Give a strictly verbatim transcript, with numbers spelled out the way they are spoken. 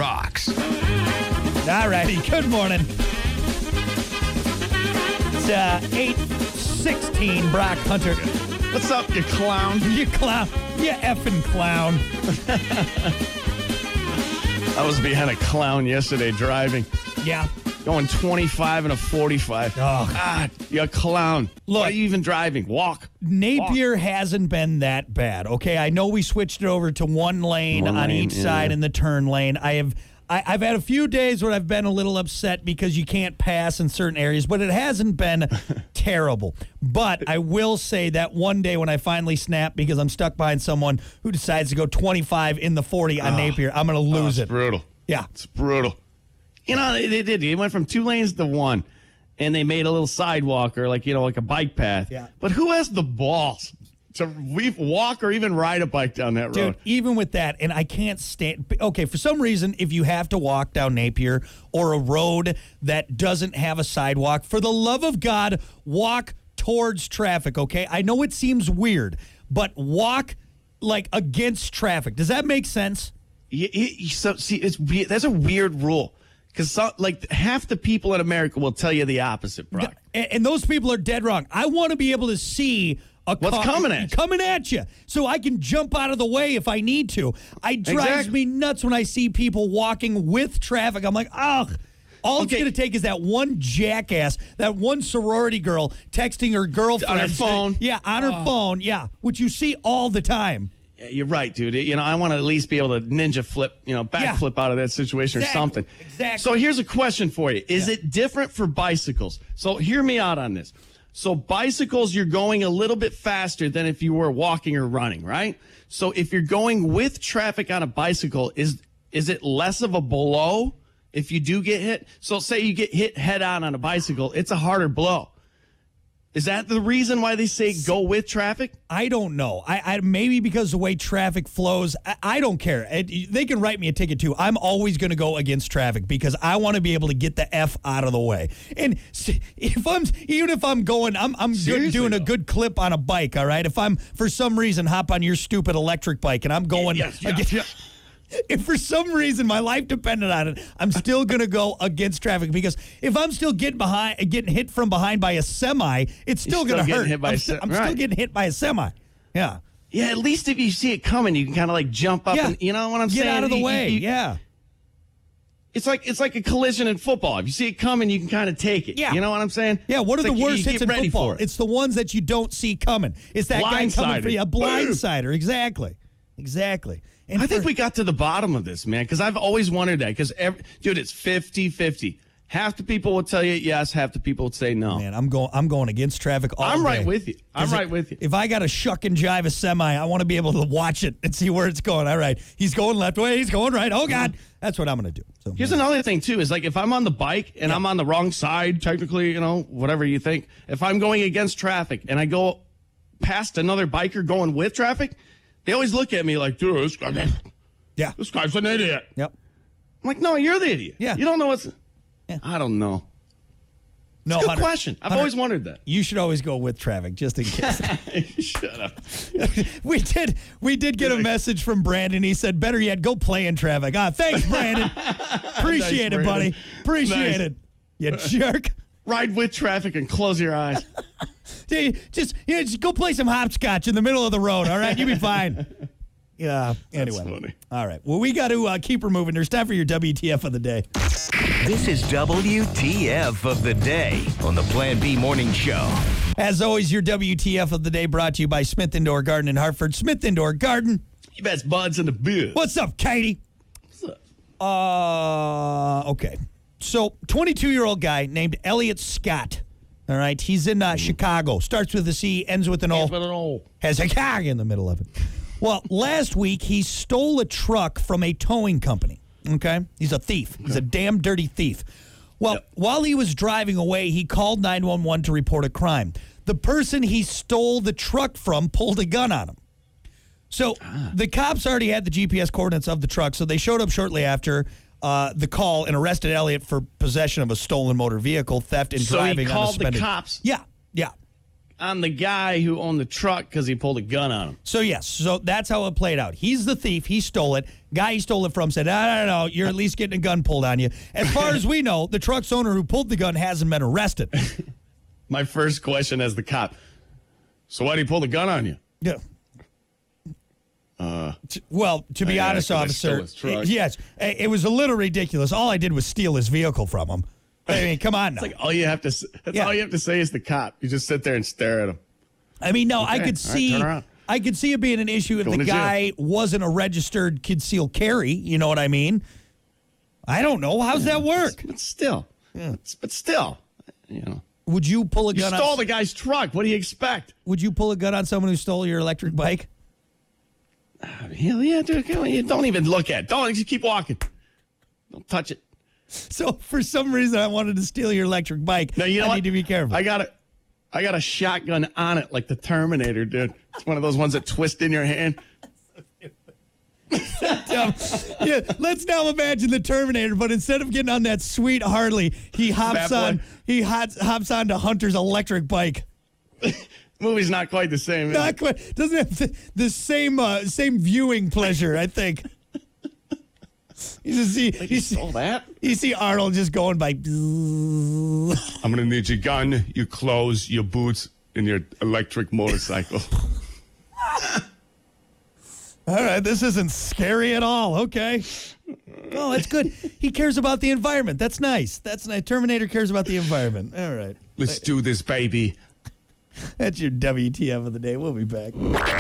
rocks. All righty, good morning. It's uh, eight sixteen, Brock Hunter. What's up, you clown? You clown. You effing clown. I was behind a clown yesterday driving. Yeah. Going twenty-five and a forty-five. Oh. God, you a clown. Look. Why are you even driving? Walk. Napier Walk. hasn't been that bad, okay? I know we switched it over to one lane One on lane, each yeah. side in the turn lane. I have... I, I've had a few days where I've been a little upset because you can't pass in certain areas, but it hasn't been terrible. But I will say that one day when I finally snap because I'm stuck behind someone who decides to go twenty-five in the forty on Oh. Napier, I'm going to Oh, lose it's it. brutal. Yeah. It's brutal. You know, they, they did. They went from two lanes to one, and they made a little sidewalk or like, you know, like a bike path. Yeah. But who has the balls to we- walk or even ride a bike down that road? Dude, even with that, and I can't stand... Okay, for some reason, if you have to walk down Napier or a road that doesn't have a sidewalk, for the love of God, walk towards traffic, okay? I know it seems weird, but walk, like, against traffic. Does that make sense? You, you, so see, it's we- that's a weird rule because so, like half the people in America will tell you the opposite, Brock. And, and those people are dead wrong. I want to be able to see... A What's car coming at you? Coming at you, so I can jump out of the way if I need to. It drives Exactly. me nuts when I see people walking with traffic. I'm like, ugh. All it's Okay. going to take is that one jackass, that one sorority girl texting her girlfriend. On her phone. Yeah, on her phone, yeah, which you see all the time. Yeah, you're right, dude. You know, I want to at least be able to ninja flip, you know, back Yeah. flip out of that situation Exactly. or something. Exactly. So here's a question for you. Is Yeah. it different for bicycles? So hear me out on this. So bicycles, you're going a little bit faster than if you were walking or running, right? So if you're going with traffic on a bicycle, is is it less of a blow if you do get hit? So say you get hit head on on a bicycle, it's a harder blow. Is that the reason why they say go with traffic? I don't know. I, I maybe because the way traffic flows. I, I don't care. It, they can write me a ticket too. I'm always going to go against traffic because I want to be able to get the F out of the way. And s- if I'm even if I'm going, I'm I'm good, Seriously, doing a though. good clip on a bike. All right. If I'm for some reason hop on your stupid electric bike and I'm going. Yes, yes, against- yes. If for some reason my life depended on it, I'm still gonna go against traffic because if I'm still getting behind, getting hit from behind by a semi, it's still You're gonna still getting hurt. hit by I'm, a sti- se- I'm still right. getting hit by a semi. Yeah, Yeah, at least if you see it coming, you can kind of like jump up yeah. and you know what I'm Get saying? out of the You- way. you- yeah, It's like it's like a collision in football. If you see it coming, you can kind of take it. Yeah. You know what I'm saying? yeah. What are It's the like you- worst you hits get in ready football? for it. It's the ones that you don't see coming. It's that guy coming for you, a Blindsided. blindsider. Exactly, exactly. And I think for- we got to the bottom of this, man, because I've always wondered that. Because, dude, it's fifty-fifty. Half the people will tell you yes, half the people would say no. Man, I'm going. I'm going against traffic all I'm right day. with you. I'm 'Cause right if- with you. If I got to shuck and jive a semi, I want to be able to watch it and see where it's going. All right, he's going left way. He's going right. Oh God, that's what I'm going to do. So Here's another thing, too, is like if I'm on the bike and I'm on the wrong side, technically, you know, whatever you think, if I'm going against traffic and I go past another biker going with traffic, they always look at me like, dude, this, guy, yeah. this guy's an idiot. Yep. I'm like, no, you're the idiot. Yeah. You don't know what's. Yeah. I don't know. No, Good Hunter, question. I've Hunter, always wondered that. You should always go with traffic, just in case. Shut up. we did. We did get a message from Brandon. He said, "Better yet, go play in traffic." Ah, thanks, Brandon. Appreciate Nice, it, buddy. Brandon. Appreciate Nice. it. You jerk. Ride with traffic and close your eyes. Hey, just yeah, just go play some hopscotch in the middle of the road. All right, you'll be fine. Yeah. Anyway. funny. All right. Well, we got to uh, keep her moving. There's time for your W T F of the day. This is W T F of the day on the Plan B Morning Show. As always, your W T F of the day brought to you by Smith Indoor Garden in Hartford. Smith Indoor Garden. You best buds in the biz. What's up, Katie? What's up? Uh, okay. So, twenty-two-year-old guy named Elliot Scott. All right. He's in uh, Chicago. Starts with a C, ends with an O. Ends with an O. Has a Chicago in the middle of it. Well, last week he stole a truck from a towing company. Okay? He's a thief. He's a damn dirty thief. Well, Yep. while he was driving away, he called nine one one to report a crime. The person he stole the truck from pulled a gun on him. So the cops already had the G P S coordinates of the truck, so they showed up shortly after uh, the call and arrested Elliot for possession of a stolen motor vehicle, theft, and So he driving on a called the suspended. cops? Yeah, yeah. on the guy who owned the truck because he pulled a gun on him. So, yes, so that's how it played out. He's the thief. He stole it. Guy he stole it from said, I don't know, you're at least getting a gun pulled on you. As far as we know, the truck's owner who pulled the gun hasn't been arrested. My first question as the cop, so why did he pull the gun on you? Yeah. Uh, well, to be yeah, honest, 'cause I officer, stole his truck. yes, it was a little ridiculous. All I did was steal his vehicle from him. I mean, come on now. It's like all you have to s- that's Yeah. all you have to say is the cop. You just sit there and stare at him. I mean, no, I Okay, could all right, see, turn around. I could see it being an issue if Going the to jail. guy wasn't a registered concealed carry. You know what I mean? I don't know. How's that work? But still, yeah. but still, you know, Would you pull a you gun stole on? the guy's truck. What do you expect? Would you pull a gun on someone who stole your electric bike? Hell yeah, dude. Come on, you don't even look at it. Don't just keep walking. Don't touch it. So for some reason, I wanted to steal your electric bike. No, you know I what? need to be careful. I got a, I got a shotgun on it like the Terminator, dude. It's one of those ones that twist in your hand. Um, yeah, let's now imagine the Terminator, but instead of getting on that sweet Harley, he hops Bad boy. on he hops, hops onto Hunter's electric bike. Movie's not quite the same. is Not it? quite, doesn't have the, the same uh, same viewing pleasure, I think. You just see Like you you see, stole that? you see Arnold just going by. I'm going to need your gun, your clothes, your boots, and your electric motorcycle. All right, this isn't scary at all. Okay. Oh, that's good. He cares about the environment. That's nice. That's nice. Terminator cares about the environment. All right. Let's do this, baby. That's your W T F of the day. We'll be back.